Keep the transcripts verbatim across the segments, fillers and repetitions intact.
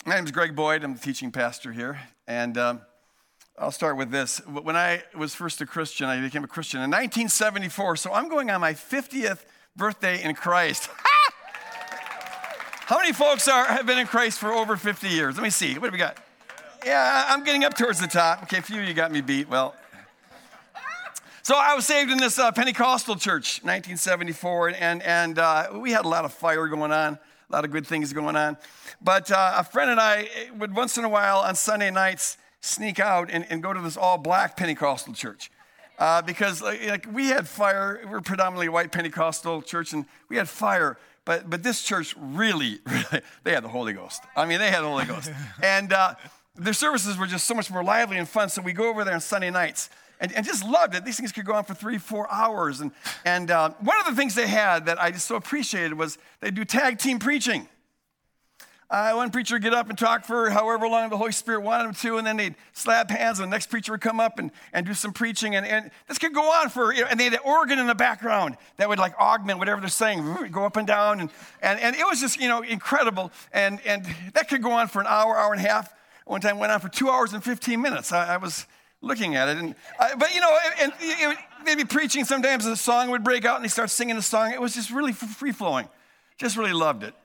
My name is Greg Boyd. I'm the teaching pastor here. And um, I'll start with this. When I was first a Christian, I became a Christian in nineteen seventy-four. So I'm going on my fiftieth birthday in Christ. How many folks are have been in Christ for over fifty years? Let me see. What have we got? Yeah, I'm getting up towards the top. Okay, a few of you got me beat. Well, so I was saved in this uh, Pentecostal church, nineteen seventy-four, and, and uh, we had a lot of fire going on, a lot of good things going on. But uh, a friend and I would once in a while on Sunday nights sneak out and, and go to this all-black Pentecostal church. Uh, because like, like we had fire. We're predominantly a white Pentecostal church, and we had fire. But but this church really, really, they had the Holy Ghost. I mean, they had the Holy Ghost. And uh, their services were just so much more lively and fun. So we go over there on Sunday nights and, and just loved it. These things could go on for three, four hours. And, and uh, one of the things they had that I just so appreciated was they do tag team preaching. Uh, one preacher would get up and talk for however long the Holy Spirit wanted him to, and then they'd slap hands, and the next preacher would come up and, and do some preaching, and, and this could go on for, you know, and they had an organ in the background that would like augment whatever they're saying, go up and down, and, and, and it was just, you know, incredible, and, and that could go on for an hour, hour and a half. One time went on for two hours and fifteen minutes. I, I was looking at it, and uh, but, you know, and, and they'd be preaching, sometimes a song would break out, and they start singing a song. It was just really free-flowing. Just really loved it.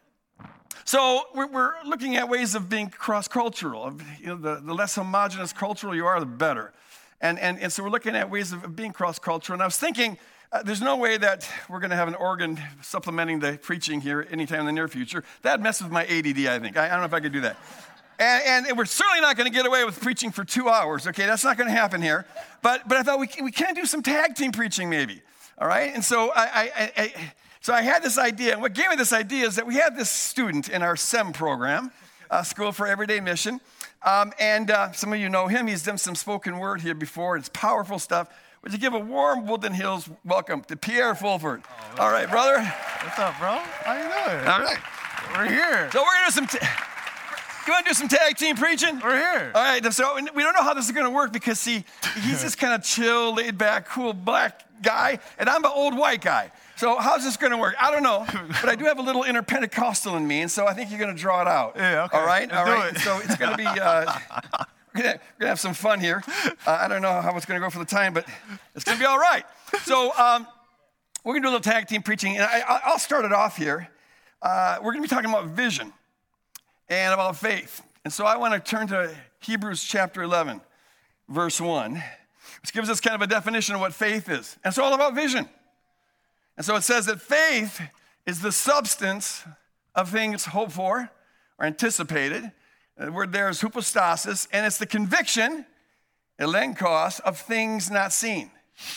So we're, we're looking at ways of being cross-cultural. Of, you know, the, the less homogenous cultural you are, the better. And, and, and so we're looking at ways of being cross-cultural. And I was thinking, uh, there's no way that we're going to have an organ supplementing the preaching here anytime in the near future. That'd mess with my A D D, I think. I, I don't know if I could do that. And, and we're certainly not going to get away with preaching for two hours. Okay, that's not going to happen here. But but I thought we can, we can do some tag team preaching maybe. All right? And so I... I, I So I had this idea, and what gave me this idea is that we had this student in our S E M program, uh, School for Everyday Mission, um, and uh, some of you know him. He's done some spoken word here before. It's powerful stuff. Would you give a warm Woodland Hills welcome to Pierre Fulford? Oh, all right, brother. What's up, bro? How you doing? All right. We're here. So we're going to do some... T- you want to do some tag team preaching? We're here. All right, so we don't know how this is going to work because, see, he's this kind of chill, laid-back, cool black guy, and I'm an old white guy. So how's this going to work? I don't know, but I do have a little inner Pentecostal in me, and so I think you're going to draw it out. Yeah, okay. All right? Let's All do right, it. so it's going to be, uh, we're going to have some fun here. Uh, I don't know how it's going to go for the time, but it's going to be all right. So um, we're going to do a little tag team preaching, and I, I'll start it off here. Uh, we're going to be talking about vision and about faith. And so I want to turn to Hebrews chapter eleven, verse one, which gives us kind of a definition of what faith is. And it's all about vision. And so it says that faith is the substance of things hoped for or anticipated. The word there is hypostasis, and it's the conviction, elenkos, of things not seen.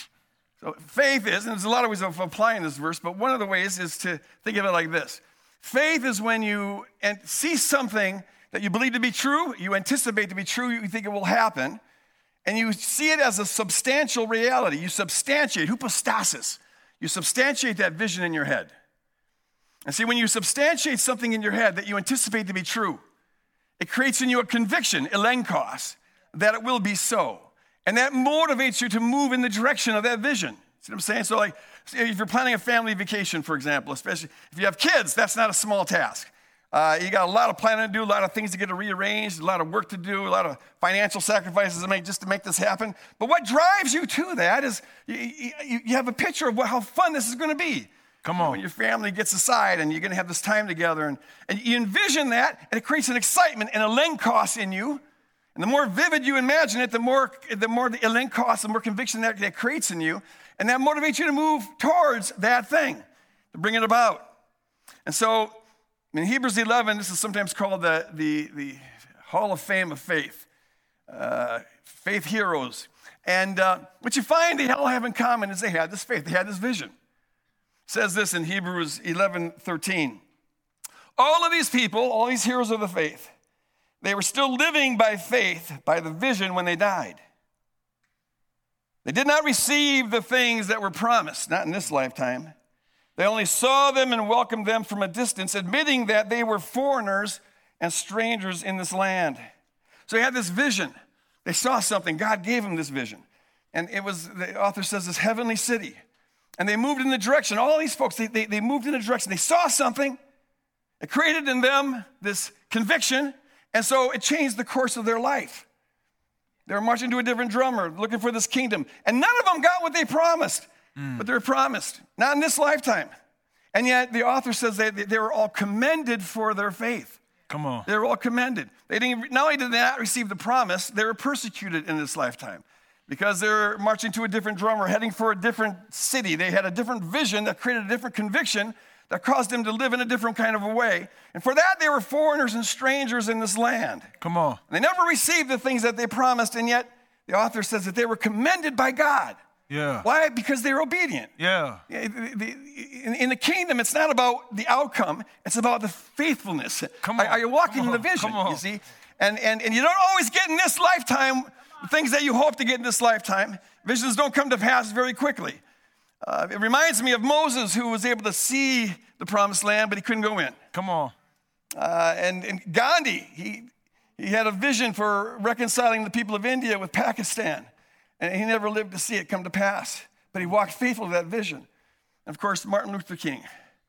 So faith is, and there's a lot of ways of applying this verse, but one of the ways is to think of it like this. Faith is when you see something that you believe to be true, you anticipate to be true, you think it will happen, and you see it as a substantial reality. You substantiate, hypostasis. You substantiate that vision in your head. And see, when you substantiate something in your head that you anticipate to be true, it creates in you a conviction, elenkos, that it will be so. And that motivates you to move in the direction of that vision. See what I'm saying? So like, if you're planning a family vacation, for example, especially if you have kids, that's not a small task. Uh, you got a lot of planning to do, a lot of things to get rearranged, a lot of work to do, a lot of financial sacrifices to make just to make this happen. But what drives you to that is you, you, you have a picture of what, how fun this is going to be. Come on. When your family gets aside and you're going to have this time together. And, and you envision that, and it creates an excitement and a elenkos in you. And the more vivid you imagine it, the more the more the elenkos, the more conviction that, that creates in you. And that motivates you to move towards that thing, to bring it about. And so in Hebrews eleven, this is sometimes called the, the, the Hall of Fame of Faith, uh, faith heroes. And uh, what you find they all have in common is they had this faith, they had this vision. It says this in Hebrews eleven thirteen. All of these people, all these heroes of the faith, they were still living by faith, by the vision when they died. They did not receive the things that were promised, not in this lifetime. They only saw them and welcomed them from a distance, admitting that they were foreigners and strangers in this land. So they had this vision. They saw something. God gave them this vision. And it was, the author says, this heavenly city. And they moved in the direction. All these folks, they, they, they moved in the direction. They saw something. It created in them this conviction. And so it changed the course of their life. They were marching to a different drummer, looking for this kingdom. And none of them got what they promised, mm. but they were promised, not in this lifetime. And yet the author says they, they were all commended for their faith. Come on. They were all commended. They didn't, not only did they not receive the promise, they were persecuted in this lifetime because they were marching to a different drummer, heading for a different city. They had a different vision that created a different conviction that caused them to live in a different kind of a way. And for that, they were foreigners and strangers in this land. Come on. They never received the things that they promised, and yet the author says that they were commended by God. Yeah. Why? Because they were obedient. Yeah. In the kingdom, it's not about the outcome. It's about the faithfulness. Come on. Are you walking in the vision, Come on. you see? And, and, and you don't always get in this lifetime the things that you hope to get in this lifetime. Visions don't come to pass very quickly. Uh, it reminds me of Moses, who was able to see the promised land, but he couldn't go in. Come on. Uh, and, and Gandhi, he, he had a vision for reconciling the people of India with Pakistan. And he never lived to see it come to pass. But he walked faithful to that vision. And of course, Martin Luther King,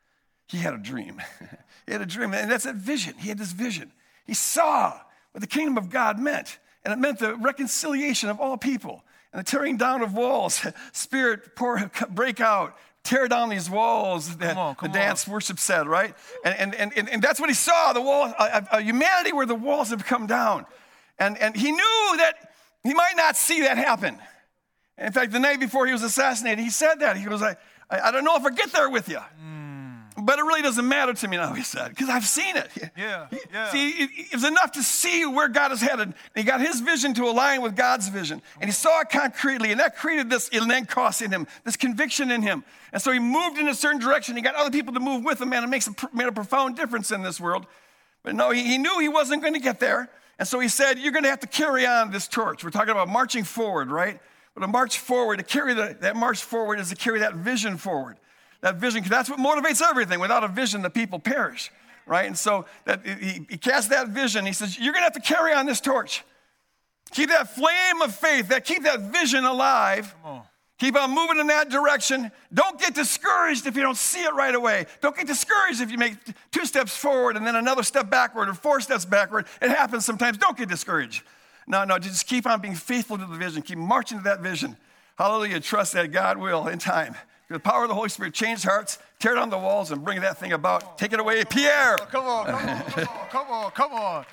he had a dream. He had a dream, and that's that vision. He had this vision. He saw what the kingdom of God meant. And it meant the reconciliation of all people and the tearing down of walls. Spirit, pour, break out, tear down these walls that on, the dance on. worship said, right? And, and, and, and that's what he saw, the wall, a, a humanity where the walls have come down. And, and he knew that he might not see that happen. In fact, the night before he was assassinated, he said that. He goes, I, I, I don't know if I get there with you. Mm. But it really doesn't matter to me now, he said, because I've seen it. Yeah, yeah. See, it, it was enough to see where God is headed. And he got his vision to align with God's vision. And he saw it concretely, and that created this elenchos in him, this conviction in him. And so he moved in a certain direction. He got other people to move with him, and it makes a, made a profound difference in this world. But no, he, he knew he wasn't going to get there. And so he said, you're going to have to carry on this torch. We're talking about marching forward, right? But to march forward, to carry the, that march forward is to carry that vision forward. That vision, because that's what motivates everything. Without a vision, the people perish, right? And so that he, he cast that vision. He says, you're going to have to carry on this torch. Keep that flame of faith, that keep that vision alive. Come on. Keep on moving in that direction. Don't get discouraged if you don't see it right away. Don't get discouraged if you make two steps forward and then another step backward or four steps backward. It happens sometimes. Don't get discouraged. No, no, just keep on being faithful to the vision. Keep marching to that vision. Hallelujah. Trust that God will, in time, through the power of the Holy Spirit, change hearts, tear down the walls, and bring that thing about. Take it away, Pierre. Come on, come on, come on, come on, come on.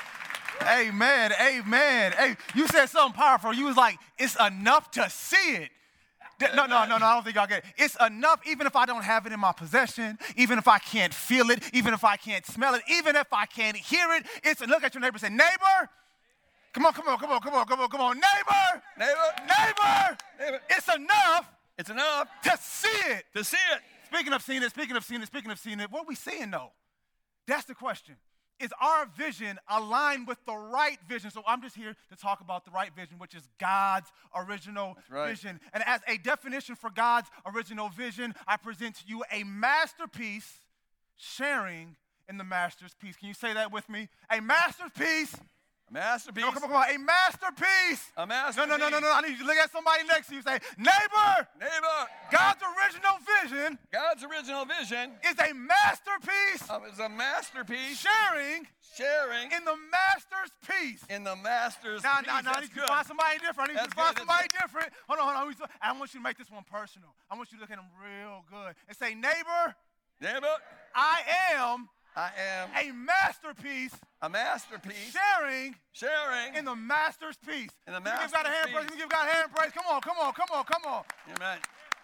Amen, amen. Hey, you said something powerful. You was like, it's enough to see it. No, no, no, no, I don't think y'all get it. It's enough even if I don't have it in my possession, even if I can't feel it, even if I can't smell it, even if I can't hear it. It's look at your neighbor and say, neighbor, come on, come on, come on, come on, come on, come on, neighbor, Neighbor, neighbor, neighbor. It's enough It's enough to see it. to see it. Speaking of seeing it, speaking of seeing it, speaking of seeing it, what are we seeing though? That's the question. Is our vision aligned with the right vision? So I'm just here to talk about the right vision, which is God's original right. vision. And as a definition for God's original vision, I present to you a masterpiece sharing in the master's piece. Can you say that with me? A masterpiece. A masterpiece. No, come on, come on. A masterpiece. A masterpiece. No, no, no, no, no. I need you to look at somebody next to you and say, neighbor. Neighbor. God's original vision. God's original vision is a masterpiece. Um, is a masterpiece. Sharing. Sharing. In the master's piece. In the master's now, piece. Now, now, I need you to find somebody different. I need That's you to find good. somebody different. Hold on, hold on. I want you to make this one personal. I want you to look at them real good and say, neighbor. Neighbor. I am. I am a masterpiece. A masterpiece. Sharing. Sharing. In the master's piece. In the master's piece. Give God a hand praise. Give God a hand praise. Come on, come on, come on, come on. Amen.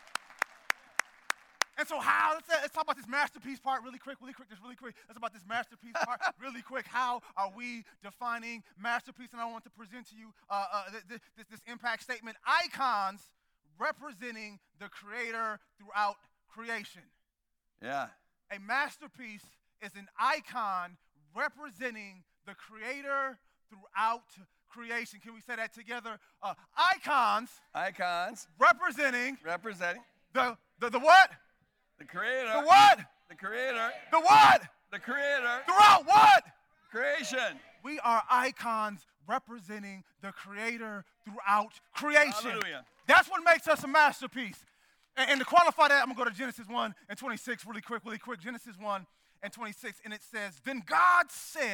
And so how, let's, let's talk about this masterpiece part really quick, really quick, just really quick. Let's talk about this masterpiece part really quick. How are we defining masterpiece? And I want to present to you uh, uh, this, this, this impact statement. Icons representing the Creator throughout creation. Yeah. A masterpiece is an icon representing the Creator throughout creation. Can we say that together? Uh, icons. Icons. Representing. Representing. The, the, the what? The Creator. The what? The Creator. The what? The Creator. Throughout what? Creation. We are icons representing the Creator throughout creation. Hallelujah. That's what makes us a masterpiece. And, and to qualify that, I'm going to go to Genesis one and twenty-six really quick, really quick. Genesis one and twenty-six, and it says, then God said,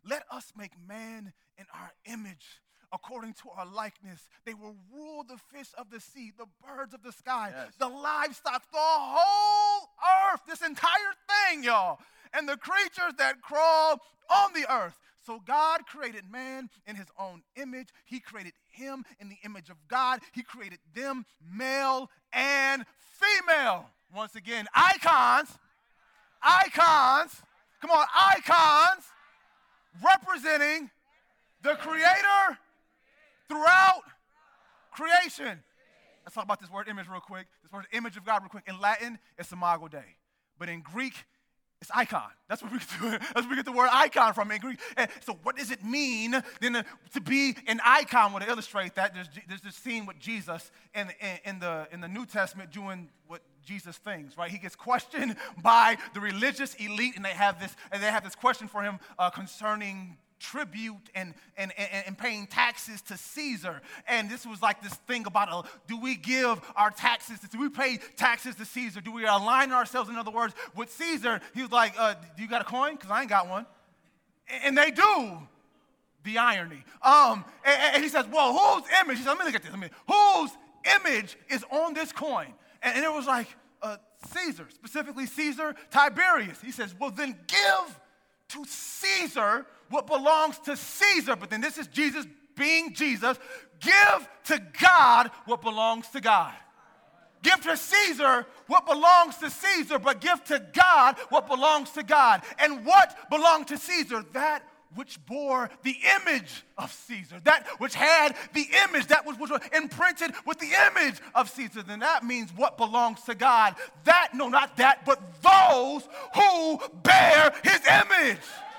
Let us make man in our image, according to our likeness. They will rule the fish of the sea, the birds of the sky, Yes. the livestock, the whole earth, this entire thing, y'all, and the creatures that crawl on the earth. So God created man in his own image. He created him in the image of God. He created them male and female. Once again, icons, icons, come on, icons representing the Creator throughout creation. Let's talk about this word image real quick. This word image of God real quick. In Latin, it's imago Dei. But in Greek, it's icon. That's where we get the, that's where we get the word icon from in Greek. And so what does it mean then to, to be an icon? Well, to illustrate that, there's, there's this scene with Jesus in, in, in, the, in the New Testament doing what Jesus thinks, right? He gets questioned by the religious elite, and they have this, and they have this question for him uh, concerning tribute and, and, and, and paying taxes to Caesar. And this was like this thing about, uh, do we give our taxes, do we pay taxes to Caesar? Do we align ourselves, in other words, with Caesar? He was like, uh, do you got a coin? Because I ain't got one. And they do. The irony. Um, and, and he says, well, whose image? He said, let me look at this. I mean, whose image is on this coin? And, and it was like uh, Caesar, specifically Caesar Tiberius. He says, well, then give to Caesar what belongs to Caesar. But then this is Jesus being Jesus. Give to God what belongs to God. Give to Caesar what belongs to Caesar, but give to God what belongs to God. And what belonged to Caesar? That which bore the image of Caesar, that which had the image, that was, which was imprinted with the image of Caesar. Then that means what belongs to God. That, no, not that, but those who bear his image.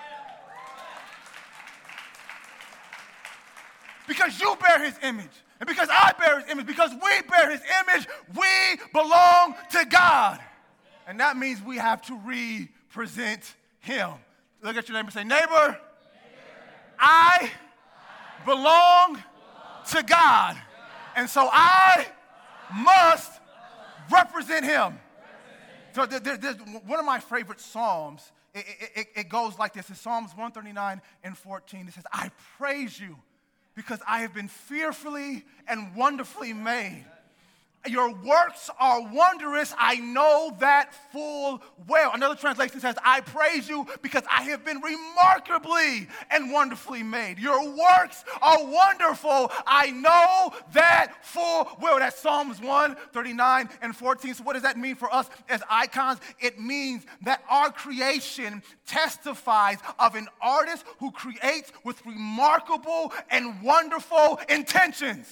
Because you bear his image, and because I bear his image, because we bear his image, we belong to God. And that means we have to represent him. Look at your neighbor and say, neighbor, I belong to God, and so I must represent him. So there, there's one of my favorite Psalms. It, it, it goes like this. It's Psalms one thirty-nine and fourteen. It says, I praise you because I have been fearfully and wonderfully made. Your works are wondrous, I know that full well. Another translation says, I praise you because I have been remarkably and wonderfully made. Your works are wonderful, I know that full well. That's Psalms one thirty-nine and fourteen. So what does that mean for us as icons? It means that our creation testifies of an artist who creates with remarkable and wonderful intentions.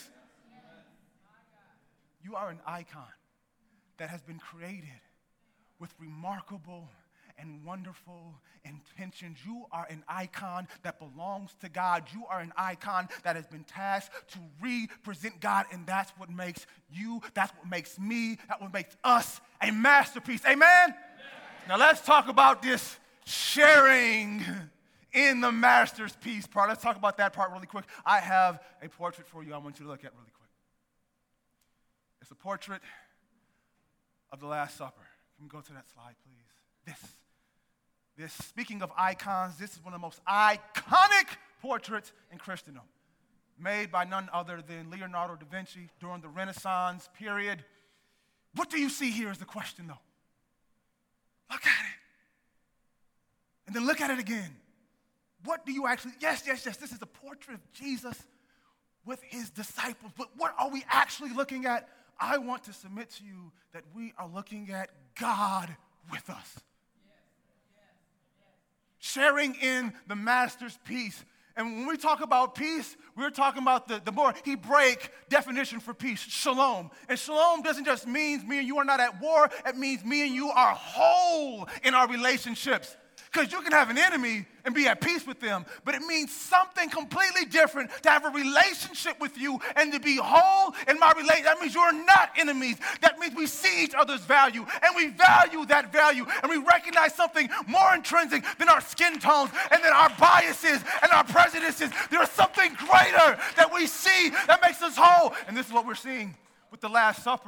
You are an icon that has been created with remarkable and wonderful intentions. You are an icon that belongs to God. You are an icon that has been tasked to represent God, and that's what makes you, that's what makes me, that's what makes us a masterpiece. Amen? Amen. Now let's talk about this sharing in the master's piece part. Let's talk about that part really quick. I have a portrait for you I want you to look at really quick. It's a portrait of the Last Supper. Can we go to that slide, please? This, this, speaking of icons, this is one of the most iconic portraits in Christendom, made by none other than Leonardo da Vinci during the Renaissance period. What do you see here is the question, though. Look at it. And then look at it again. What do you actually, yes, yes, yes, this is a portrait of Jesus with his disciples, but what are we actually looking at? I want to submit to you that we are looking at God with us. Yes. Yes. Yes. Sharing in the master's peace. And when we talk about peace, we're talking about the, the more Hebraic definition for peace, shalom. And shalom doesn't just mean me and you are not at war. It means me and you are whole in our relationships. Because you can have an enemy and be at peace with them, but it means something completely different to have a relationship with you and to be whole in my relationship. That means you're not enemies. That means we see each other's value, and we value that value, and we recognize something more intrinsic than our skin tones and than our biases and our prejudices. There's something greater that we see that makes us whole, and this is what we're seeing with the Last Supper.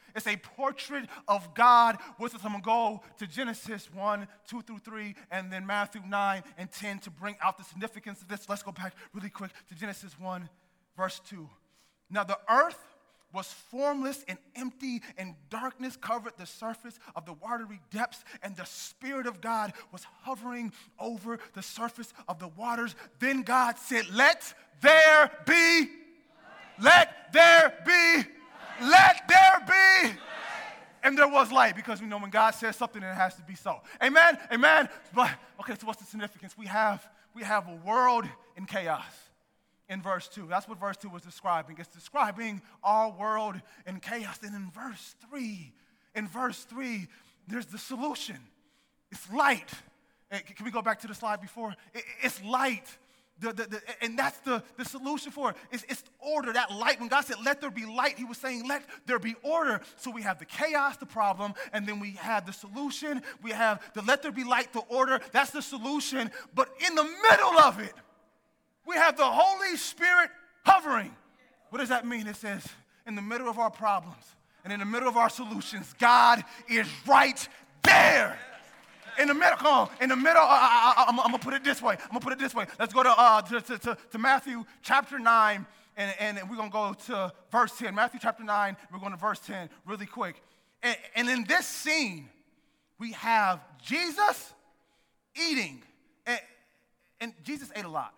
It's a portrait of God. With us, I'm going to go to Genesis one, two through three, and then Matthew nine and ten to bring out the significance of this. Let's go back really quick to Genesis one, verse two. Now the earth was formless and empty, and darkness covered the surface of the watery depths, and the Spirit of God was hovering over the surface of the waters. Then God said, let there be, let there be, let there be. And there was light, because we know when God says something, it has to be so. Amen? Amen? But, okay, so what's the significance? We have, we have a world in chaos. In verse two. That's what verse two was describing. It's describing our world in chaos. And in verse three, in verse three, there's the solution. It's light. Can we go back to the slide before? It's light. The, the, the, and that's the, the solution for it. It's, it's order, that light. When God said, let there be light, he was saying, let there be order. So we have the chaos, the problem, and then we have the solution. We have the let there be light, the order. That's the solution. But in the middle of it, we have the Holy Spirit hovering. What does that mean? It says, in the middle of our problems and in the middle of our solutions, God is right there. In the middle, come on, in the middle, uh, I, I, I'm, I'm going to put it this way. I'm going to put it this way. Let's go to, uh, to, to, to, to Matthew chapter nine, and, and we're going to go to verse ten. Matthew chapter nine, we're going to verse ten really quick. And, and in this scene, we have Jesus eating. And, and Jesus ate a lot.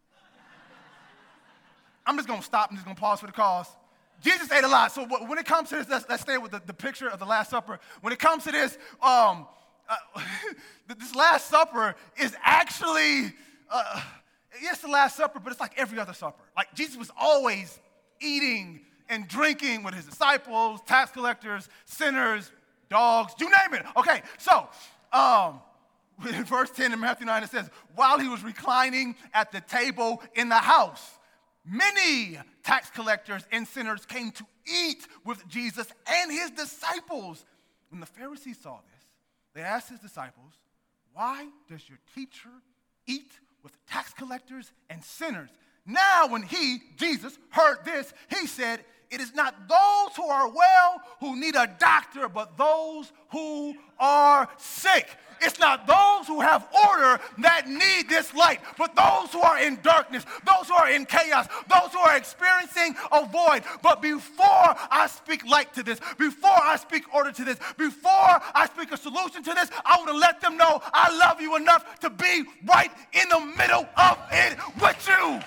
I'm just going to stop. I'm just going to pause for the cause. Jesus ate a lot. So when it comes to this, let's, let's stay with the, the picture of the Last Supper. When it comes to this, um, uh, this Last Supper is actually, uh, yes, the Last Supper, but it's like every other supper. Like Jesus was always eating and drinking with his disciples, tax collectors, sinners, dogs, you name it. Okay, so um, in verse ten in Matthew nine, it says, while he was reclining at the table in the house, many tax collectors and sinners came to eat with Jesus and his disciples. When the Pharisees saw this, they asked his disciples, why does your teacher eat with tax collectors and sinners? Now when he, Jesus, heard this, he said, it is not those who are well who need a doctor, but those who are sick. It's not those who have order that need this light, but those who are in darkness, those who are in chaos, those who are experiencing a void. But before I speak light to this, before I speak order to this, before I speak a solution to this, I want to let them know I love you enough to be right in the middle of it with you.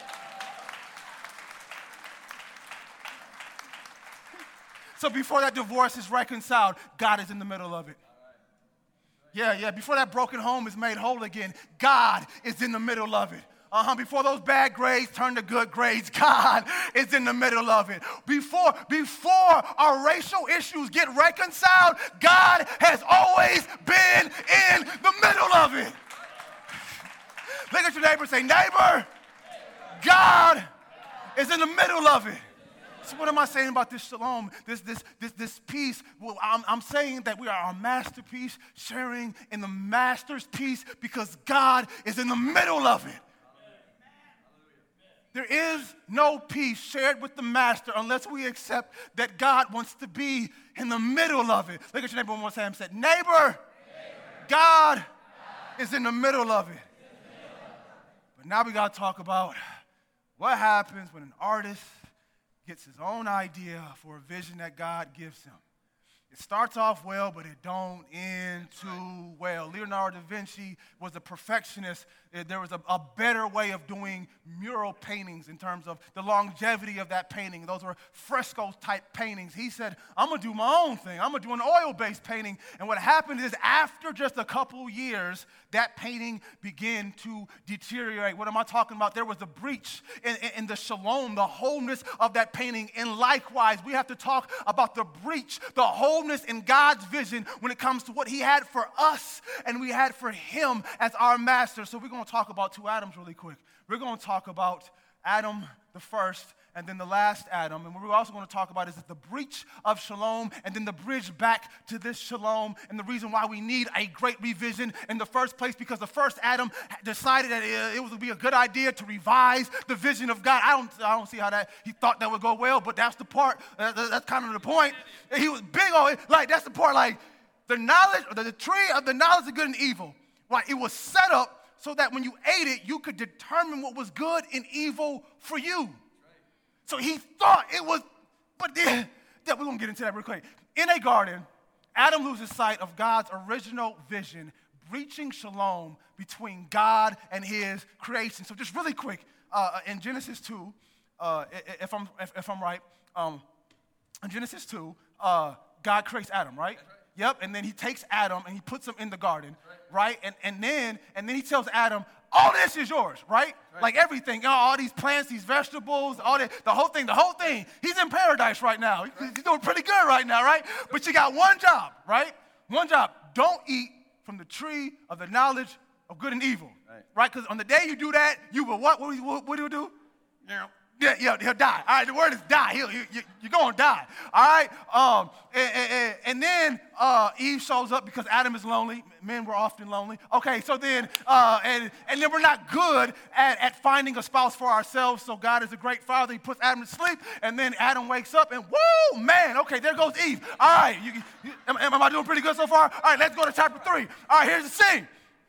So before that divorce is reconciled, God is in the middle of it. Yeah, yeah, before that broken home is made whole again, God is in the middle of it. Uh-huh. Before those bad grades turn to good grades, God is in the middle of it. Before, before our racial issues get reconciled, God has always been in the middle of it. Look at your neighbor and say, neighbor, God is in the middle of it. So what am I saying about this shalom, this this this this peace? Well, I'm, I'm saying that we are our masterpiece, sharing in the master's peace because God is in the middle of it. There is no peace shared with the master unless we accept that God wants to be in the middle of it. Look at your neighbor one more time and say, neighbor, neighbor. God, God is in the middle of it. But now we got to talk about what happens when an artist gets his own idea for a vision that God gives him. It starts off well, but it don't end too well. Leonardo da Vinci was a perfectionist. There was a, a better way of doing mural paintings in terms of the longevity of that painting. Those were fresco-type paintings. He said, I'm going to do my own thing. I'm going to do an oil-based painting. And what happened is after just a couple years, that painting began to deteriorate. What am I talking about? There was a breach in, in, in the shalom, the wholeness of that painting. And likewise, we have to talk about the breach, the wholeness in God's vision when it comes to what he had for us and we had for him as our master. So we're going to talk about two atoms really quick. We're going to talk about Adam the first, and then the last Adam. And what we're also going to talk about is the breach of shalom and then the bridge back to this shalom, and the reason why we need a great revision in the first place, because the first Adam decided that it would be a good idea to revise the vision of God. I don't, I don't see how that, he thought that would go well, but that's the part, uh, that's kind of the point. He was big on it, like that's the part, like the knowledge, the, the tree of the knowledge of good and evil, like it was set up so that when you ate it, you could determine what was good and evil for you. So he thought it was, but then, yeah, we're going to get into that real quick. In a garden, Adam loses sight of God's original vision, breaching shalom between God and his creation. So just really quick, uh, in Genesis two, uh, if, I'm, if, if I'm right, um, in Genesis two, uh, God creates Adam, right? Yep, and then he takes Adam and he puts him in the garden, right? And, and, then, and then he tells Adam, all this is yours, right? right. Like everything, you know, all these plants, these vegetables, all that, the whole thing, the whole thing. He's in paradise right now. Right. He's doing pretty good right now, right? But you got one job, right? One job. Don't eat from the tree of the knowledge of good and evil, right? Because right? on the day you do that, you will what? What, what, what do you do? Yeah. Yeah, yeah, he'll die. All right, the word is die. He'll, you, you, you're going to die. All right? Um, and, and, and then uh, Eve shows up because Adam is lonely. Men were often lonely. Okay, so then, uh, and, and then we're not good at, at finding a spouse for ourselves, so God is a great father. He puts Adam to sleep, and then Adam wakes up, and whoa, man, okay, there goes Eve. All right, you, you, am, am I doing pretty good so far? All right, let's go to chapter three. All right, here's the scene.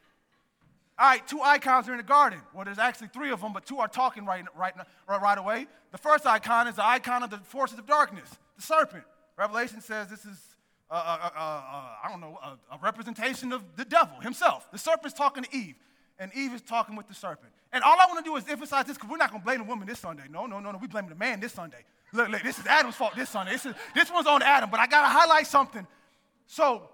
All right, two icons are in the garden. Well, there's actually three of them, but two are talking right, right, right, right away. The first icon is the icon of the forces of darkness, the serpent. Revelation says this is, uh, uh, uh, uh, I don't know, a, a representation of the devil himself. The serpent's talking to Eve, and Eve is talking with the serpent. And all I want to do is emphasize this, because we're not going to blame the woman this Sunday. No, no, no, no. We're blaming the man this Sunday. Look, look, this is Adam's fault this Sunday. This, is, this one's on Adam, but I got to highlight something. So,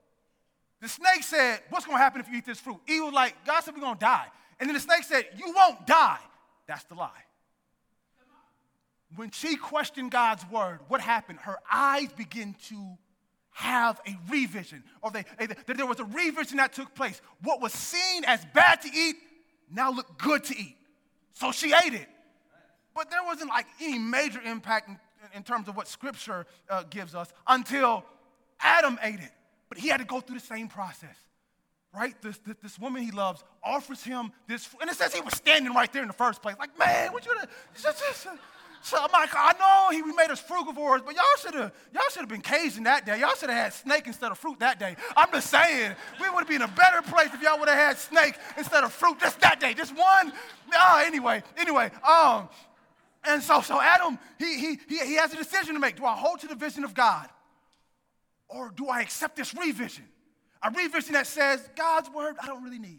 the snake said, what's going to happen if you eat this fruit? Eve was like, God said we're going to die. And then the snake said, you won't die. That's the lie. When she questioned God's word, what happened? Her eyes began to have a revision. Or they, they, there was a revision that took place. What was seen as bad to eat now looked good to eat. So she ate it. But there wasn't like any major impact in, in terms of what Scripture uh, gives us until Adam ate it. But he had to go through the same process, right? This, this, this woman he loves offers him this, and it says he was standing right there in the first place. Like, man, what you gonna, so I'm like, I know he we made us frugivores, but y'all should have y'all should have been Cajun that day. Y'all should have had snake instead of fruit that day. I'm just saying, we would have been in a better place if y'all would have had snake instead of fruit just that day. Just one. No, anyway, anyway, um, and so so Adam, he he he he has a decision to make. Do I hold to the vision of God? Or do I accept this revision? A revision that says, God's word, I don't really need.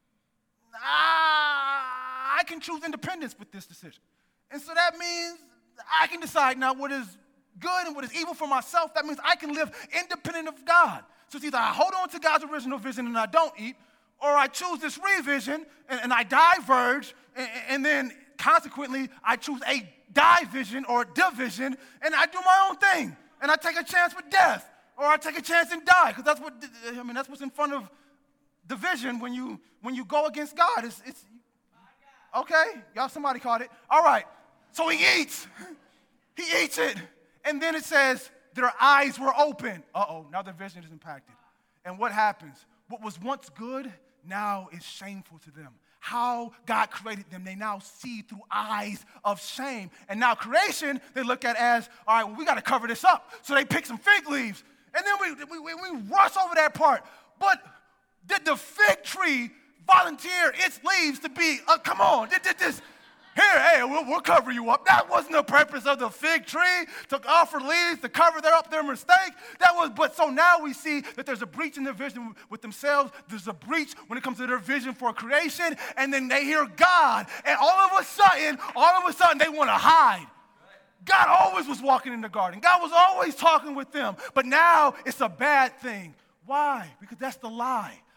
Ah, I can choose independence with this decision. And so that means I can decide now what is good and what is evil for myself. That means I can live independent of God. So it's either I hold on to God's original vision and I don't eat, or I choose this revision and, and I diverge, and, and then consequently I choose a division or division, and I do my own thing. And I take a chance with death. Or I take a chance and die, because that's what I mean. That's what's in front of division when you when you go against God. It's, it's okay. Y'all, somebody caught it. All right. So he eats. He eats it, and then it says their eyes were open. Uh oh. Now their vision is impacted. And what happens? What was once good now is shameful to them. How God created them, they now see through eyes of shame. And now creation, they look at as, all right, well, we got to cover this up. So they pick some fig leaves. And then we, we, we rush over that part. But did the fig tree volunteer its leaves to be, uh, come on, did, did this, here, hey, we'll, we'll cover you up. That wasn't the purpose of the fig tree, to offer leaves, to cover their, up their mistake. That was, but so now we see that there's a breach in their vision with themselves. There's a breach when it comes to their vision for creation. And then they hear God. And all of a sudden, all of a sudden, they want to hide. God always was walking in the garden. God was always talking with them. But now it's a bad thing. Why? Because that's the lie.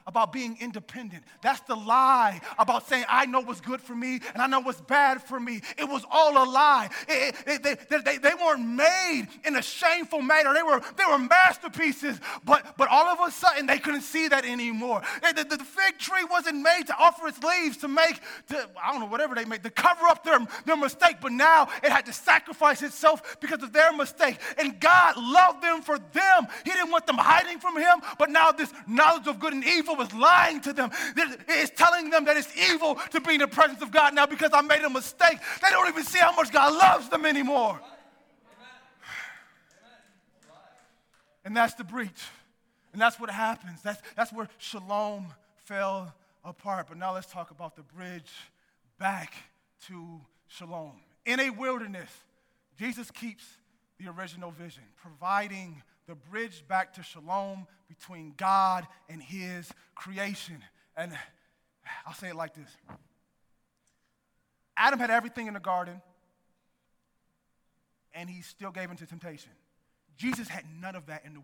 about being independent. That's the lie about saying, I know what's good for me and I know what's bad for me. It was all a lie. It, it, they, they, they weren't made in a shameful manner. They were, they were masterpieces, but, but all of a sudden they couldn't see that anymore. The, the, the fig tree wasn't made to offer its leaves to make, to, I don't know, whatever they made, to cover up their, their mistake, but now it had to sacrifice itself because of their mistake. And God loved them for them. He didn't want them hiding from him, but now this knowledge of good and evil was lying to them. It's telling them that it's evil to be in the presence of God now because I made a mistake. They don't even see how much God loves them anymore. And that's the breach. And that's what happens. That's, that's where shalom fell apart. But now let's talk about the bridge back to shalom. In a wilderness, Jesus keeps the original vision, providing the bridge back to shalom between God and his creation. And I'll say it like this. Adam had everything in the garden, and he still gave into temptation. Jesus had none of that in the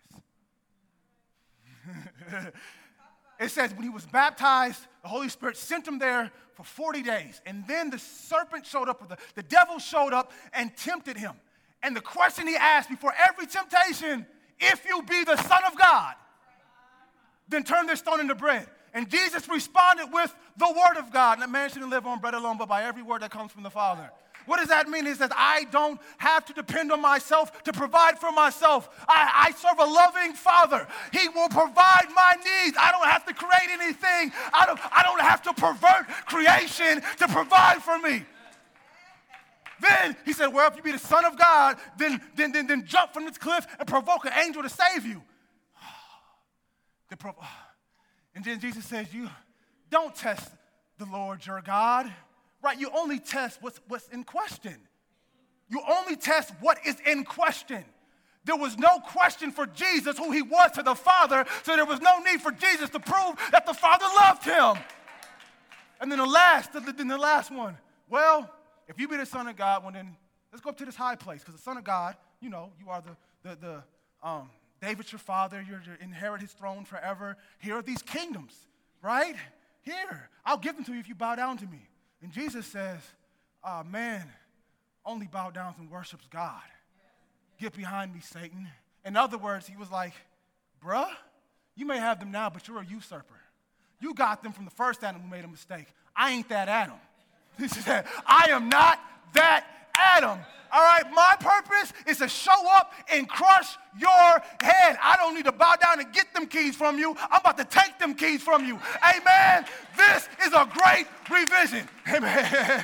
wilderness. It says when he was baptized, the Holy Spirit sent him there for forty days. And then the serpent showed up, or the, the devil showed up and tempted him. And the question he asked before every temptation, if you be the Son of God, then turn this stone into bread. And Jesus responded with the word of God. And that man shouldn't live on bread alone, but by every word that comes from the Father. What does that mean? He says, I don't have to depend on myself to provide for myself. I, I serve a loving Father. He will provide my needs. I don't have to create anything. I don't, I don't have to pervert creation to provide for me. Then he said, well, if you be the Son of God, then, then, then, then jump from this cliff and provoke an angel to save you. And then Jesus says, you don't test the Lord your God. Right, you only test what's, what's in question. You only test what is in question. There was no question for Jesus who he was to the Father, so there was no need for Jesus to prove that the Father loved him. And then the last, then the last one, well, if you be the Son of God, well then let's go up to this high place, because the Son of God, you know, you are the, the, the um, David's your father, you're to inherit his throne forever. Here are these kingdoms, right? Here, I'll give them to you if you bow down to me. And Jesus says, uh, man only bow down and worships God. Get behind me, Satan. In other words, he was like, bruh, you may have them now, but you're a usurper. You got them from the first Adam who made a mistake. I ain't that Adam. He said, I am not that Adam. All right, my purpose is to show up and crush your head. I don't need to bow down and get them keys from you. I'm about to take them keys from you. Amen. This is a great revision. Amen.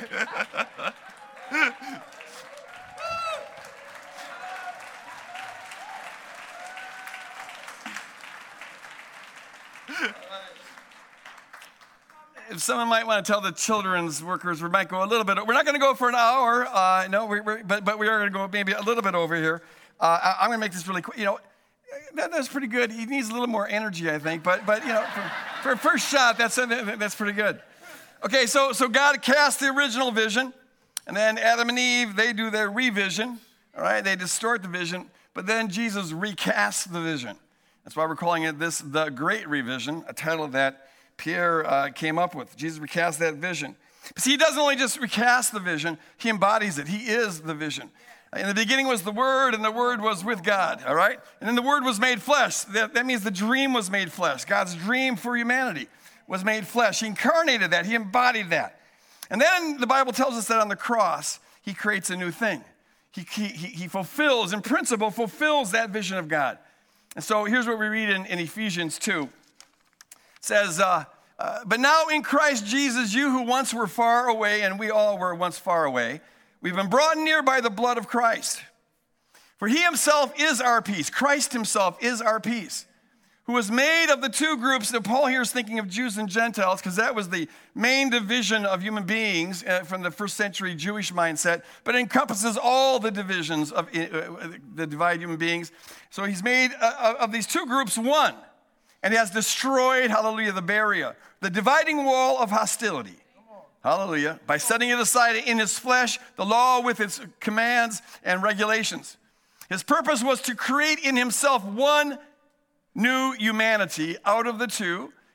If someone might want to tell the children's workers, we might go a little bit. We're not going to go for an hour, uh, no, we're, we're, but but we are going to go maybe a little bit over here. Uh, I, I'm going to make this really quick. You know, that, that's pretty good. He needs a little more energy, I think. But but you know, for, for a first shot, that's that's pretty good. Okay, so so God cast the original vision, and then Adam and Eve, they do their revision. All right, they distort the vision, but then Jesus recasts the vision. That's why we're calling it this, the Great Revision, a title that Pierre uh, came up with. Jesus recast that vision. But see, he doesn't only just recast the vision, he embodies it. He is the vision. In the beginning was the Word, and the Word was with God, all right? And then the Word was made flesh. That, that means the dream was made flesh. God's dream for humanity was made flesh. He incarnated that. He embodied that. And then the Bible tells us that on the cross, he creates a new thing. He, he, he fulfills, in principle, fulfills that vision of God. And so here's what we read in, in Ephesians two. It says, uh, uh, but now in Christ Jesus, you who once were far away, and we all were once far away, we've been brought near by the blood of Christ. For he himself is our peace. Christ himself is our peace, who was made of the two groups. That Paul here is thinking of Jews and Gentiles, because that was the main division of human beings uh, from the first century Jewish mindset, but it encompasses all the divisions of uh, the divided human beings. So he's made uh, of these two groups one. And he has destroyed, hallelujah, the barrier, the dividing wall of hostility. Hallelujah. By setting it aside in his flesh, the law with its commands and regulations. His purpose was to create in himself one new humanity out of the two,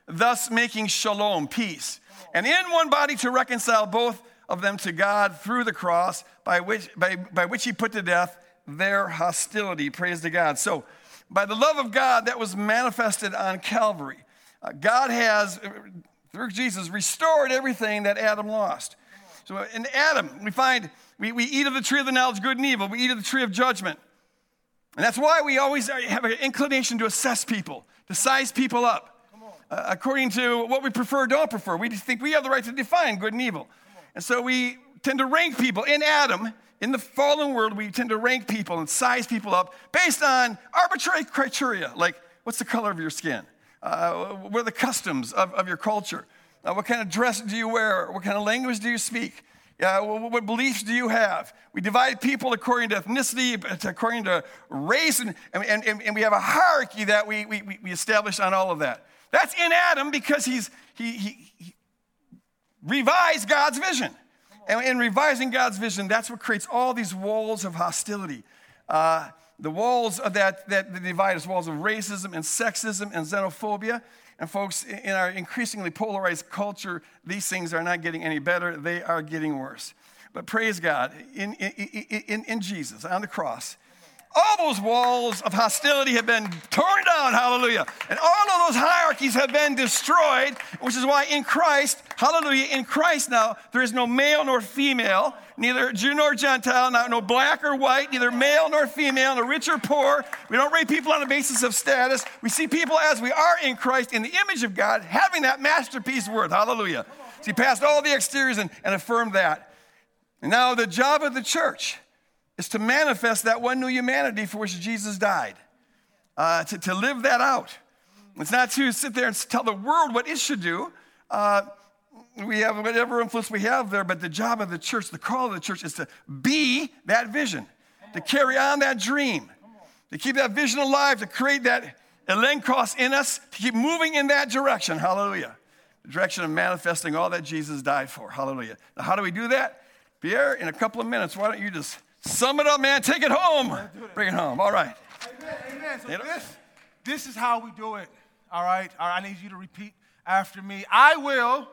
thus making shalom, peace. And in one body to reconcile both of them to God through the cross, by which, by, by which he put to death their hostility. Praise to God. So, by the love of God that was manifested on Calvary, uh, God has, through Jesus, restored everything that Adam lost. So in Adam, we find we, we eat of the tree of the knowledge of good and evil. We eat of the tree of judgment. And that's why we always have an inclination to assess people, to size people up, uh, according to what we prefer or don't prefer. We think we have the right to define good and evil. And so we tend to rank people. In Adam, in the fallen world, we tend to rank people and size people up based on arbitrary criteria, like what's the color of your skin? Uh, what are the customs of, of your culture? Uh, what kind of dress do you wear? What kind of language do you speak? Uh, what, what beliefs do you have? We divide people according to ethnicity, according to race, and, and, and, and we have a hierarchy that we, we, we establish on all of that. That's in Adam because he's, he, he, he revised God's vision. And in revising God's vision, that's what creates all these walls of hostility. Uh, the walls of that, that divide us, walls of racism and sexism and xenophobia. And folks, in our increasingly polarized culture, these things are not getting any better. They are getting worse. But praise God, in, in, in, in Jesus, on the cross, all those walls of hostility have been torn down, hallelujah. And all of those hierarchies have been destroyed, which is why in Christ, hallelujah, in Christ now, there is no male nor female, neither Jew nor Gentile, not, no black or white, neither male nor female, no rich or poor. We don't rate people on the basis of status. We see people as we are in Christ, in the image of God, having that masterpiece worth, hallelujah. So he passed all the exteriors and, and affirmed that. And now the job of the church is to manifest that one new humanity for which Jesus died, uh, to, to live that out. It's not to sit there and tell the world what it should do. Uh, we have whatever influence we have there, but the job of the church, the call of the church is to be that vision, to carry on that dream, to keep that vision alive, to create that elenkos in us, to keep moving in that direction, hallelujah, the direction of manifesting all that Jesus died for, hallelujah. Now, how do we do that? Pierre, in a couple of minutes, why don't you just sum it up, man. Take it home. Bring it home. All right. Amen. Amen. So this, this is how we do it. All right. All right. I need you to repeat after me. I will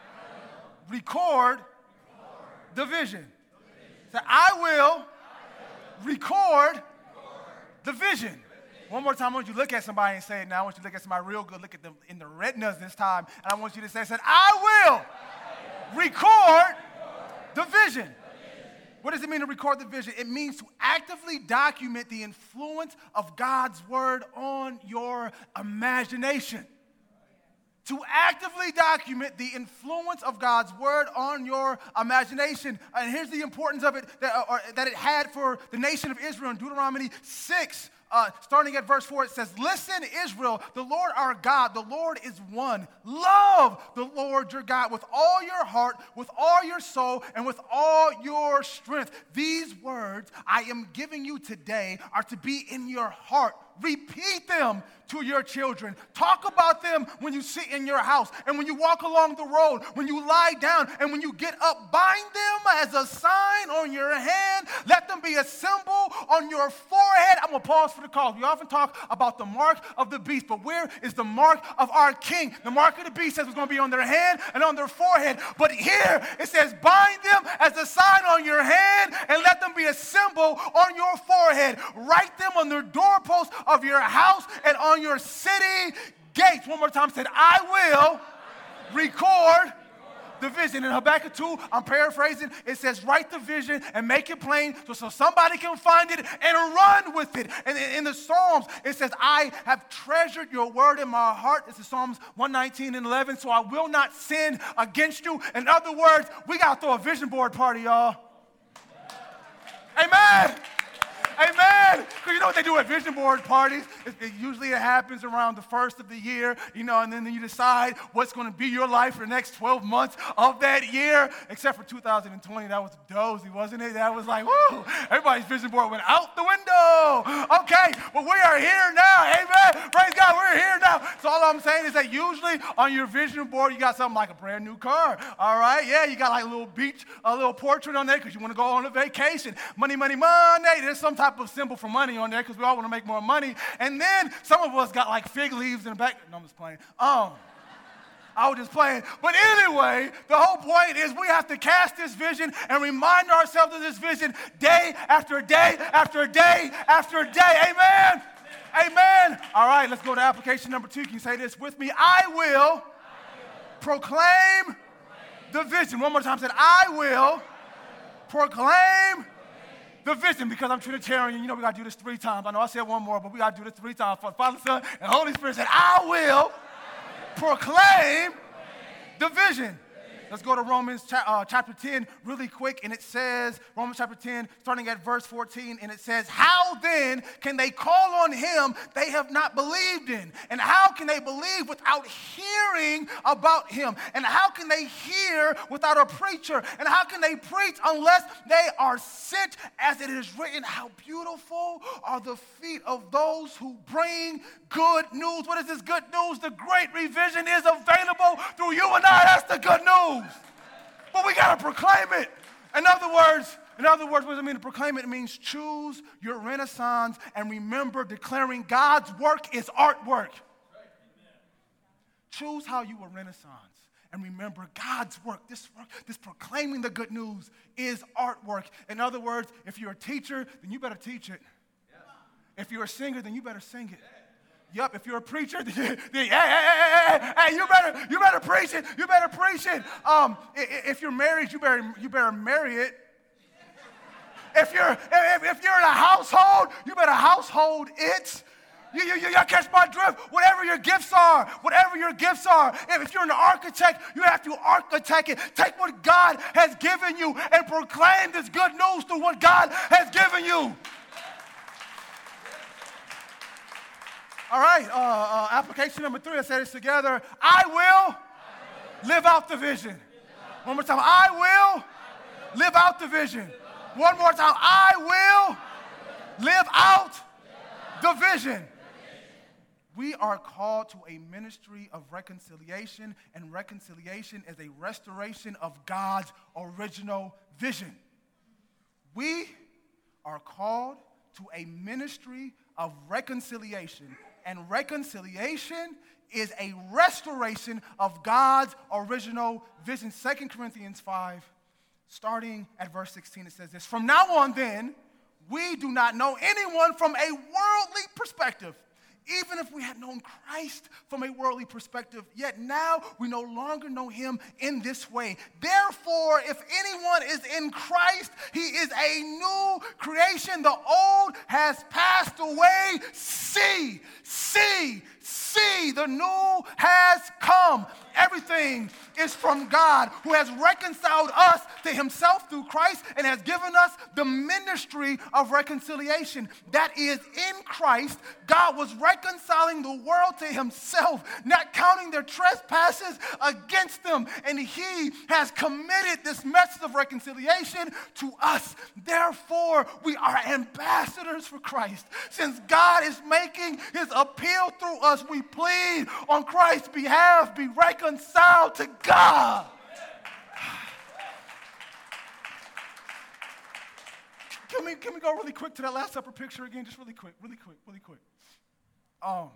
record the vision. So I will record the vision. One more time, I want you to look at somebody and say it now. I want you to look at somebody real good. Look at them in the retinas this time. And I want you to say, say I will record the vision. What does it mean to record the vision? It means to actively document the influence of God's word on your imagination. To actively document the influence of God's word on your imagination. And here's the importance of it that, or, that it had for the nation of Israel in Deuteronomy six. Uh, starting at verse four, it says, listen, Israel, the Lord our God, the Lord is one. Love the Lord your God with all your heart, with all your soul, and with all your strength. These words I am giving you today are to be in your heart. Repeat them to your children. Talk about them when you sit in your house and when you walk along the road, when you lie down and when you get up. Bind them as a sign on your hand. Let them be a symbol on your forehead. I'm going to pause for the call. We often talk about the mark of the beast, but where is the mark of our king? The mark of the beast says it's going to be on their hand and on their forehead. But here it says bind them as a sign on your hand and let them be a symbol on your forehead. Write them on the doorpost of your house and on your city gates. One more time, said, I will record the vision. In Habakkuk two, I'm paraphrasing, it says, write the vision and make it plain so, so somebody can find it and run with it. And in, in the Psalms, it says, I have treasured your word in my heart. This is Psalms one nineteen and eleven, so I will not sin against you. In other words, we got to throw a vision board party, y'all. Amen. Amen. Because you know what they do at vision board parties? It, it usually it happens around the first of the year, you know, and then you decide what's going to be your life for the next twelve months of that year. Except for two thousand twenty, that was dozy, wasn't it? That was like, woo, everybody's vision board went out the window. Okay, well, we are here now. Amen. Praise God, we're here now. So all I'm saying is that usually on your vision board, you got something like a brand new car. All right, yeah, you got like a little beach, a little portrait on there because you want to go on a vacation. Money, money, money. There's some type of symbol for money on there because we all want to make more money. And then some of us got like fig leaves in the back. No, I'm just playing. Um, I was just playing. But anyway, the whole point is we have to cast this vision and remind ourselves of this vision day after day after day after day. Amen? Amen. All right, let's go to application number two. Can you say this with me? I will, I will. proclaim, proclaim the vision. One more time. Said, I will, I will. proclaim the vision, because I'm Trinitarian. You know we got to do this three times. I know I said one more, but we got to do this three times. Father, Son, and Holy Spirit said, I will proclaim the vision. Let's go to Romans cha- uh, chapter ten really quick, and it says, Romans chapter ten, starting at verse fourteen, and it says, how then can they call on him they have not believed in? And how can they believe without hearing about him? And how can they hear without a preacher? And how can they preach unless they are sent? As it is written, how beautiful are the feet of those who bring good news. What is this good news? The great revision is available through you and I. That's the good news. But we got to proclaim it. In other words, in other words, what does it mean to proclaim it? It means choose your renaissance and remember declaring God's work is artwork. Choose how you were renaissance and remember God's work. This work, this proclaiming the good news is artwork. In other words, if you're a teacher, then you better teach it. If you're a singer, then you better sing it. Yep, if you're a preacher, then, then hey, hey, hey, hey, hey, you better, you better preach it. You better preach it. Um, if you're married, you better, you better marry it. If you're, if, if you're in a household, you better household it. You, you, you gotta catch my drift. Whatever your gifts are, whatever your gifts are. If you're an architect, you have to architect it. Take what God has given you and proclaim this good news through what God has given you. All right, uh, uh, application number three, let's say this together. I will, I will. live out the vision. One more time. I will, I will. live out the vision. One more time. I will, I will. live out the vision. We are called to a ministry of reconciliation, and reconciliation is a restoration of God's original vision. We are called to a ministry of reconciliation, and reconciliation is a restoration of God's original vision. Second Corinthians five, starting at verse sixteen, it says this. From now on then, we do not know anyone from a worldly perspective. Even if we had known Christ from a worldly perspective, yet now we no longer know him in this way. Therefore, if anyone is in Christ, he is a new creation. The old has passed away. See, see, see, the new has come. Everything is from God, who has reconciled us to himself through Christ and has given us the ministry of reconciliation. That is, in Christ, God was reconciling the world to himself, not counting their trespasses against them. And he has committed this message of reconciliation to us. Therefore, we are ambassadors for Christ. Since God is making his appeal through us, we plead on Christ's behalf, be reconciled to God. Can we, can we go really quick to that Last Supper picture again? Just really quick, really quick, really quick. Um,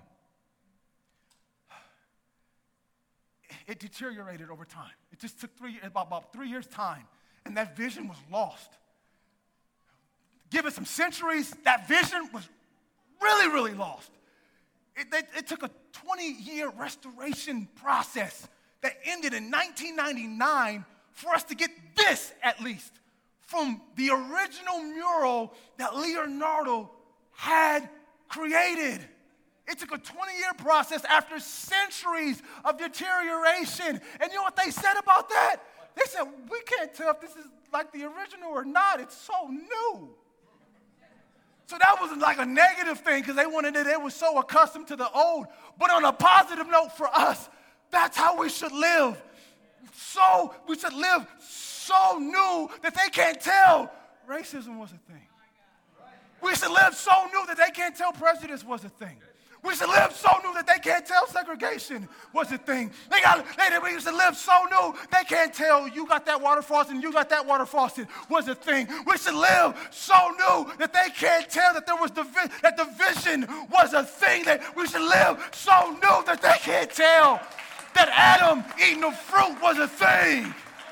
it deteriorated over time. It just took three, about, about three years' time, and that vision was lost. Give it some centuries, that vision was really, really lost. It, it, it took a twenty-year restoration process that ended in nineteen ninety-nine for us to get this, at least, from the original mural that Leonardo had created. It took a twenty-year process after centuries of deterioration. And you know what they said about that? They said, we can't tell if this is like the original or not. It's so new. So that wasn't like a negative thing because they wanted it. They were so accustomed to the old. But on a positive note for us, that's how we should live. So we should live so new that they can't tell racism was a thing. We should live so new that they can't tell prejudice was a thing. We should live so new that they can't tell segregation was a thing. They got, they, we should live so new they can't tell you got that water faucet and you got that water faucet was a thing. We should live so new that they can't tell that there was divi- that division was a thing. That we should live so new that they can't tell that Adam eating the fruit was a thing.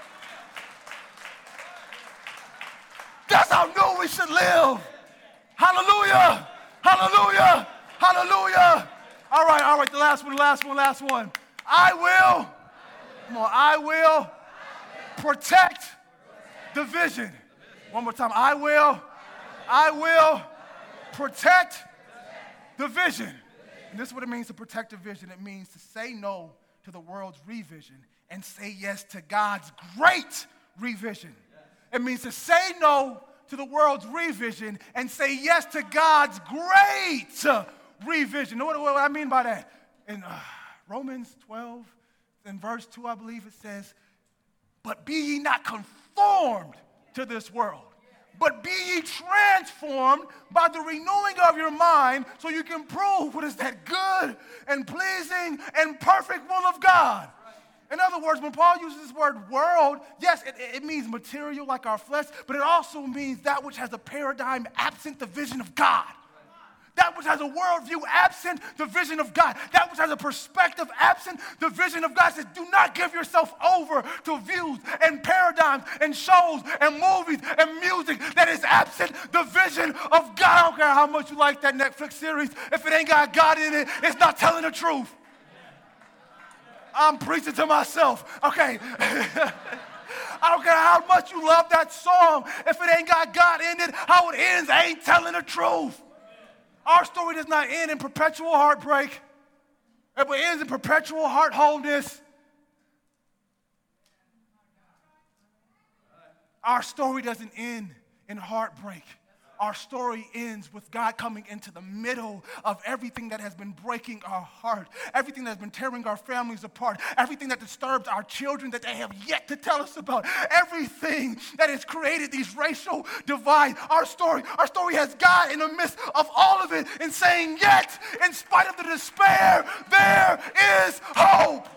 That's how new we should live. Hallelujah. Hallelujah. Hallelujah. All right, all right, the last one, the last one, last one. I will, come on, I will protect the vision. One more time. I will, I will protect the vision. And this is what it means to protect the vision. It means to say no to the world's revision and say yes to God's great revision. It means to say no to the world's revision and say yes to God's great revision. What, what, what I mean by that? In uh, Romans twelve, in verse two, I believe it says, but be ye not conformed to this world, but be ye transformed by the renewing of your mind so you can prove what is that good and pleasing and perfect will of God. In other words, when Paul uses this word world, yes, it, it means material like our flesh, but it also means that which has a paradigm absent the vision of God. That which has a worldview absent the vision of God. That which has a perspective absent the vision of God. It says, do not give yourself over to views and paradigms and shows and movies and music that is absent the vision of God. I don't care how much you like that Netflix series. If it ain't got God in it, it's not telling the truth. I'm preaching to myself. Okay. I don't care how much you love that song. If it ain't got God in it, how it ends ain't telling the truth. Our story does not end in perpetual heartbreak. It ends in perpetual heart wholeness. Our story doesn't end in heartbreak. Our story ends with God coming into the middle of everything that has been breaking our heart, everything that has been tearing our families apart, everything that disturbs our children that they have yet to tell us about, everything that has created these racial divides. Our story, our story has God in the midst of all of it and saying, yet, in spite of the despair, there is hope.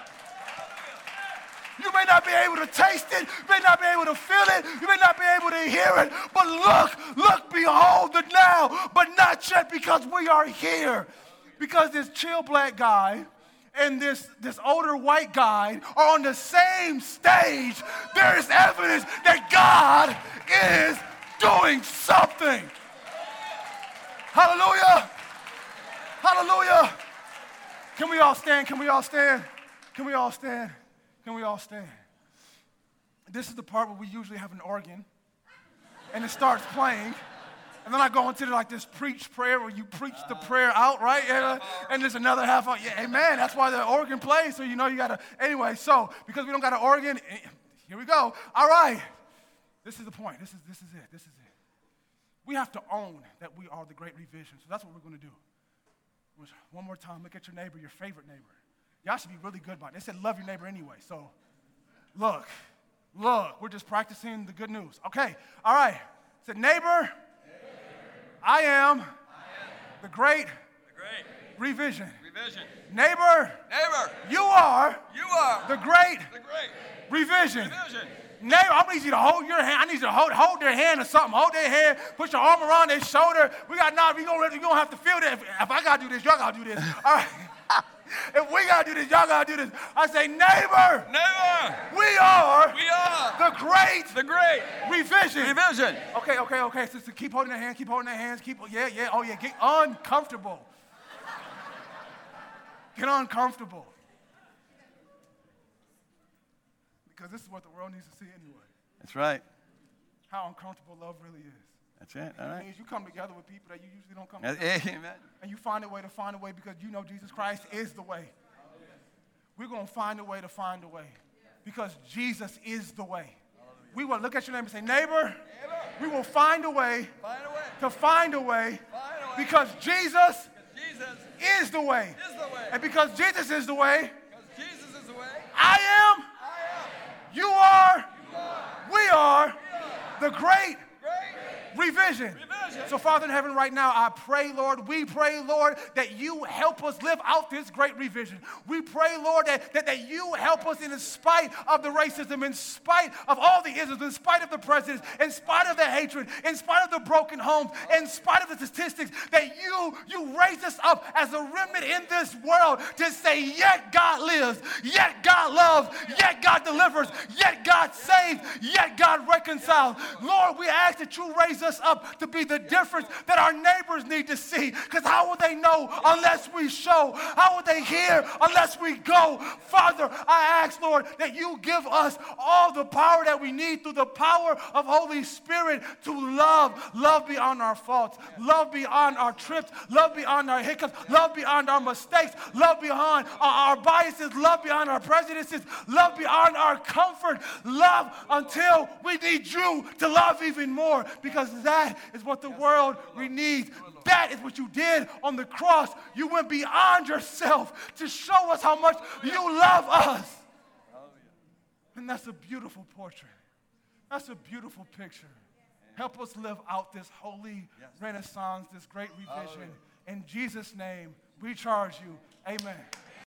You may not be able to taste it, you may not be able to feel it, you may not be able to hear it, but look, look, behold the now, but not yet, because we are here. Because this chill black guy and this, this older white guy are on the same stage. There is evidence that God is doing something. Hallelujah. Hallelujah. Can we all stand? Can we all stand? Can we all stand? Can we all stand? This is the part where we usually have an organ, and it starts playing, and then I go into like this preach prayer where you preach the prayer out, right? And, uh, and there's another half of, yeah, amen. That's why the organ plays, so you know you gotta. Anyway, so because we don't got an organ, here we go. All right, this is the point. This is this is it. This is it. We have to own that we are the great revision. So that's what we're going to do. One more time, look at your neighbor, your favorite neighbor. Y'all should be really good about it. They said love your neighbor anyway. So look, look, we're just practicing the good news. Okay, all right. Said neighbor, neighbor. I, am I am the great, the great revision. revision. Neighbor, neighbor, you are, you are the great, the great revision. revision. Neighbor, I need you to hold your hand. I need you to hold, hold their hand or something. Hold their hand. Put your arm around their shoulder. We got now. We gonna we gonna have to feel that. If, if I gotta do this, y'all gotta do this. All right. If we gotta do this, y'all gotta do this. I say, neighbor, neighbor, we are, we are the great, the great revision. Revision. Okay, okay, okay. So, so keep holding their hands. Keep holding their hands. Keep, yeah, yeah. Oh yeah. Get uncomfortable. Get uncomfortable. Because this is what the world needs to see anyway. That's right. How uncomfortable love really is. That's it. All right. It means you come together with people that you usually don't come That's together. Amen. And you find a way to find a way because you know Jesus Christ is the way. We're going to find a way to find a way because Jesus is the way. We will look at your neighbor and say, neighbor, neighbor, we will find a way, find a way. to find a way, find a way. because Jesus, Jesus is, the way. is the way. And because Jesus is the way, Jesus is the way. I am, I am. You, are, you are, we are, we are. the great, great. Revision. Revision. So, Father in heaven, right now, I pray, Lord, we pray, Lord, that you help us live out this great revision. We pray, Lord, that, that, that you help us in spite of the racism, in spite of all the isms, in spite of the presidents, in spite of the hatred, in spite of the broken homes, in spite of the statistics, that you, you raise us up as a remnant in this world to say, yet God lives, yet God loves, yet God delivers, yet God saves, yet God reconciles. Lord, we ask that you raise us up to be the difference that our neighbors need to see. Because how will they know unless we show? How will they hear unless we go? Father, I ask, Lord, that you give us all the power that we need through the power of Holy Spirit to love. Love beyond our faults. Love beyond our trips. Love beyond our hiccups. Love beyond our mistakes. Love beyond our biases. Love beyond our prejudices. Love beyond our comfort. Love until we need you to love even more, because that is what the world needs. That is what you did on the cross. You went beyond yourself to show us how much you love us. And that's a beautiful portrait. That's a beautiful picture. Help us live out this holy renaissance, this great revision. In Jesus' name, we charge you. Amen.